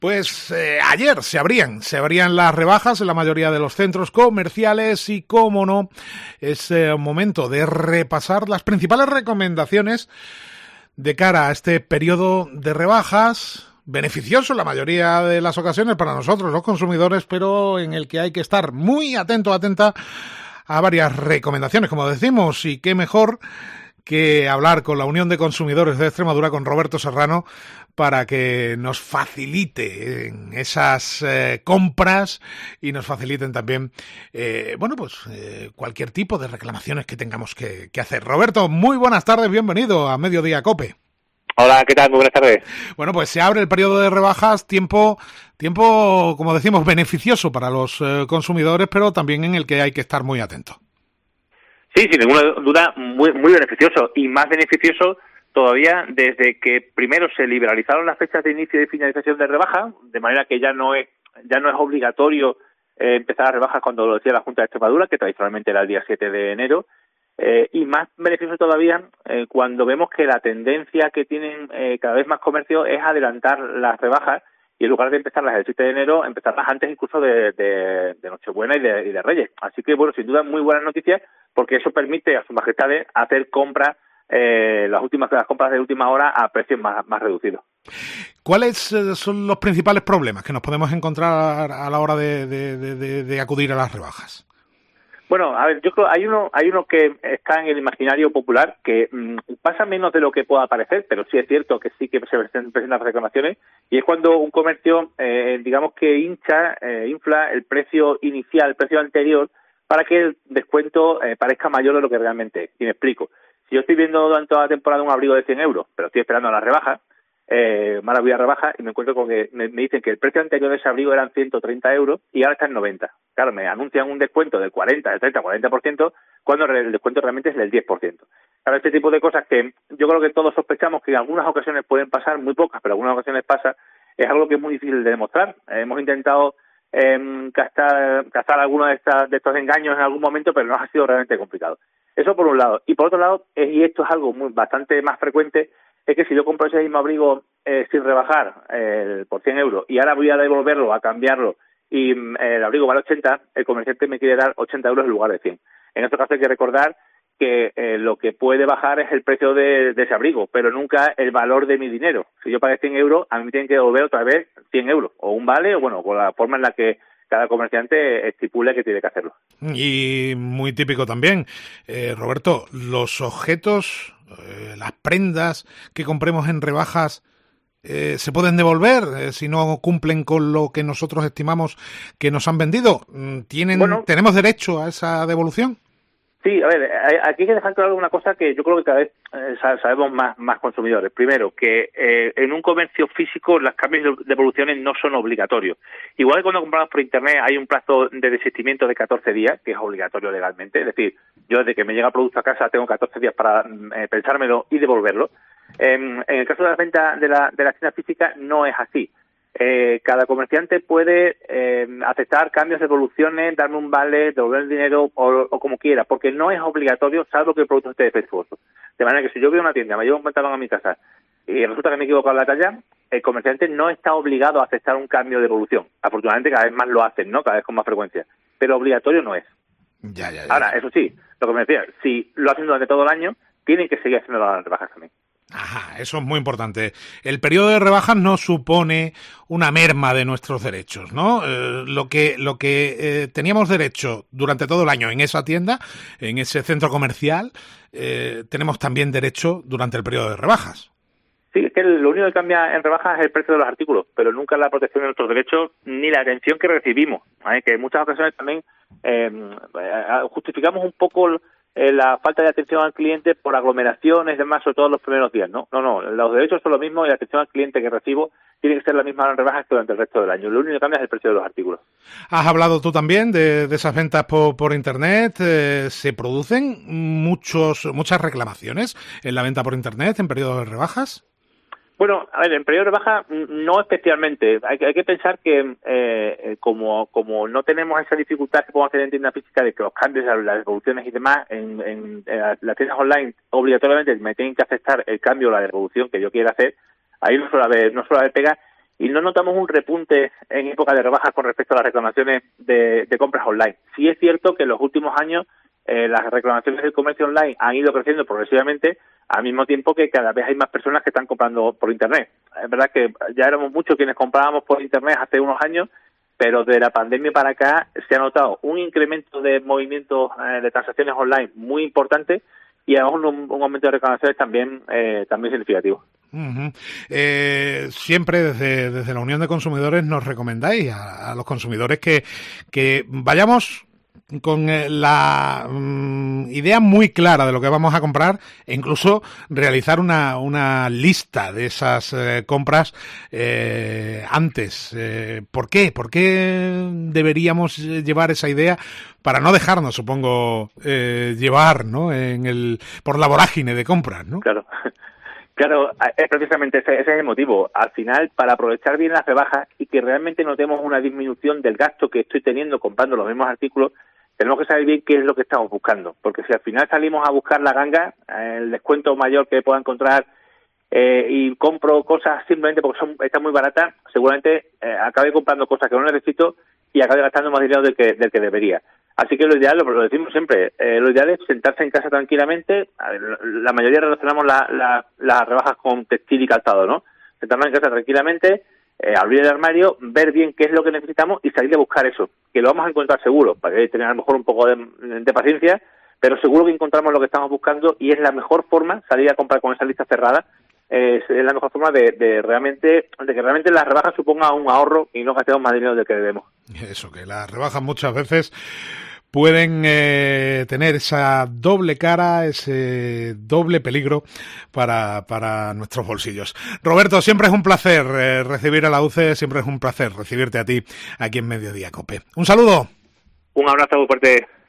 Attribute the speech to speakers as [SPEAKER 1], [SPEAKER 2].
[SPEAKER 1] Pues ayer se abrían las rebajas en la mayoría de los centros comerciales y, cómo no, es momento de repasar las principales recomendaciones de cara a este periodo de rebajas, beneficioso en la mayoría de las ocasiones para nosotros los consumidores, pero en el que hay que estar muy atenta a varias recomendaciones, como decimos, y qué mejor que hablar con la Unión de Consumidores de Extremadura, con Roberto Serrano, para que nos facilite esas compras y nos faciliten también, cualquier tipo de reclamaciones que tengamos que hacer. Roberto, muy buenas tardes, bienvenido a Mediodía COPE.
[SPEAKER 2] Hola, ¿qué tal? Muy buenas tardes.
[SPEAKER 1] Bueno, pues se abre el periodo de rebajas, tiempo, como decimos, beneficioso para los consumidores, pero también en el que hay que estar muy atento.
[SPEAKER 2] Sí, sin ninguna duda, muy beneficioso, y más beneficioso todavía desde que primero se liberalizaron las fechas de inicio y finalización de rebaja, de manera que ya no es obligatorio empezar las rebajas cuando lo decía la Junta de Extremadura, que tradicionalmente era el día 7 de enero, y más beneficioso todavía cuando vemos que la tendencia que tienen cada vez más comercios es adelantar las rebajas, y en lugar de empezarlas el 7 de enero, empezarlas antes incluso de Nochebuena y de Reyes. Así que, bueno, sin duda, muy buenas noticias, porque eso permite a sus majestades hacer compras, las compras de última hora a precios más reducidos.
[SPEAKER 1] ¿Cuáles son los principales problemas que nos podemos encontrar a la hora de acudir a las rebajas? Bueno,
[SPEAKER 2] a ver, yo creo hay uno que está en el imaginario popular que pasa menos de lo que pueda parecer, pero sí es cierto que sí que se presentan reclamaciones, y es cuando un comercio, digamos que infla el precio inicial, el precio anterior, para que el descuento parezca mayor de lo que realmente es. Y me explico. Si yo estoy viendo durante toda la temporada un abrigo de 100 euros, pero estoy esperando a la rebaja, maravilla rebaja, y me encuentro con que me dicen que el precio anterior de ese abrigo eran 130 euros y ahora está en 90. Claro, me anuncian un descuento del 40, del 30, 40%, cuando el descuento realmente es del 10%. Claro, este tipo de cosas que yo creo que todos sospechamos que en algunas ocasiones pueden pasar, muy pocas, pero en algunas ocasiones pasa, es algo que es muy difícil de demostrar. Hemos intentado cazar algunos de estos engaños en algún momento, pero no ha sido realmente complicado. Eso por un lado. Y por otro lado, y esto es algo bastante más frecuente, es que si yo compro ese mismo abrigo sin rebajar por 100 euros y ahora voy a devolverlo, a cambiarlo, y el abrigo vale 80, el comerciante me quiere dar 80 euros en lugar de 100. En este caso hay que recordar que lo que puede bajar es el precio de ese abrigo, pero nunca el valor de mi dinero. Si yo pagué 100 euros, a mí me tienen que devolver otra vez 100 euros, o un vale, o bueno, con la forma en la que cada comerciante estipule que tiene que hacerlo.
[SPEAKER 1] Y muy típico también, Roberto, los objetos, las prendas que compremos en rebajas, ¿se pueden devolver si no cumplen con lo que nosotros estimamos que nos han vendido? ¿Tenemos derecho a esa devolución?
[SPEAKER 2] Sí, a ver, aquí hay que dejar claro una cosa que yo creo que cada vez sabemos más consumidores. Primero, que en un comercio físico los cambios de devoluciones no son obligatorios. Igual que cuando compramos por Internet hay un plazo de desistimiento de 14 días, que es obligatorio legalmente. Es decir, yo desde que me llega el producto a casa tengo 14 días para pensármelo y devolverlo. En el caso de la venta de la tienda física no es así. Cada comerciante puede aceptar cambios de devoluciones, darme un vale, devolver el dinero o como quiera, porque no es obligatorio, salvo que el producto esté defectuoso. De manera que si yo voy a una tienda, me llevo un pantalón a mi casa y resulta que me he equivocado en la talla, el comerciante no está obligado a aceptar un cambio de devolución. Afortunadamente cada vez más lo hacen, ¿no? Cada vez con más frecuencia. Pero obligatorio no es.
[SPEAKER 1] Ya.
[SPEAKER 2] Ahora, eso sí, lo que me decía, si lo hacen durante todo el año, tienen que seguir haciendo las rebajas también.
[SPEAKER 1] Ajá, eso es muy importante. El periodo de rebajas no supone una merma de nuestros derechos, ¿no? Lo que teníamos derecho durante todo el año en esa tienda, en ese centro comercial, tenemos también derecho durante el periodo de rebajas.
[SPEAKER 2] Sí, es que lo único que cambia en rebajas es el precio de los artículos, pero nunca la protección de nuestros derechos ni la atención que recibimos. Que en muchas ocasiones también justificamos un poco la falta de atención al cliente por aglomeraciones y demás, sobre todo los primeros días, ¿no? No, los derechos son los mismos y la atención al cliente que recibo tiene que ser la misma en rebajas que durante el resto del año. Lo único que cambia es el precio de los artículos.
[SPEAKER 1] Has hablado tú también de esas ventas por Internet. ¿Se producen muchas reclamaciones en la venta por Internet en periodos de rebajas?
[SPEAKER 2] Bueno, a ver, en periodo de rebaja no especialmente. Hay que pensar que como no tenemos esa dificultad que podemos tener en tienda física de que los cambios, las devoluciones y demás, en las tiendas online obligatoriamente me tienen que aceptar el cambio o la devolución que yo quiera hacer. Ahí no suele haber pega. y no notamos un repunte en época de rebajas con respecto a las reclamaciones de compras online. Sí es cierto que en los últimos años las reclamaciones del comercio online han ido creciendo progresivamente, al mismo tiempo que cada vez hay más personas que están comprando por Internet. Es verdad que ya éramos muchos quienes comprábamos por Internet hace unos años, pero de la pandemia para acá se ha notado un incremento de movimientos de transacciones online muy importante y aún un aumento de reclamaciones también significativo.
[SPEAKER 1] Uh-huh. Siempre desde la Unión de Consumidores nos recomendáis a los consumidores que vayamos con la idea muy clara de lo que vamos a comprar e incluso realizar una lista de esas compras antes. ¿Por qué? ¿Por qué deberíamos llevar esa idea para no dejarnos, supongo, llevar, ¿no? por la vorágine de compras, ¿no?
[SPEAKER 2] Claro. Claro, es precisamente ese es el motivo. Al final, para aprovechar bien las rebajas y que realmente notemos una disminución del gasto que estoy teniendo comprando los mismos artículos, tenemos que saber bien qué es lo que estamos buscando. Porque si al final salimos a buscar la ganga, el descuento mayor que pueda encontrar y compro cosas simplemente porque están muy baratas, seguramente acabe comprando cosas que no necesito y acabe gastando más dinero del que debería. Así que lo ideal, lo decimos siempre, lo ideal es sentarse en casa tranquilamente. La mayoría relacionamos las rebajas con textil y calzado, ¿no? Sentarnos en casa tranquilamente, abrir el armario, ver bien qué es lo que necesitamos y salir a buscar eso, que lo vamos a encontrar seguro, para que tener a lo mejor un poco de paciencia, pero seguro que encontramos lo que estamos buscando y es la mejor forma, salir a comprar con esa lista cerrada, es la mejor forma de que realmente las rebajas supongan un ahorro y no gastemos más dinero del que debemos.
[SPEAKER 1] Eso, que las rebajas muchas veces pueden tener esa doble cara, ese doble peligro para nuestros bolsillos. Roberto, siempre es un placer recibir a la UCE, siempre es un placer recibirte a ti aquí en Mediodía Cope. Un saludo.
[SPEAKER 2] Un abrazo muy fuerte.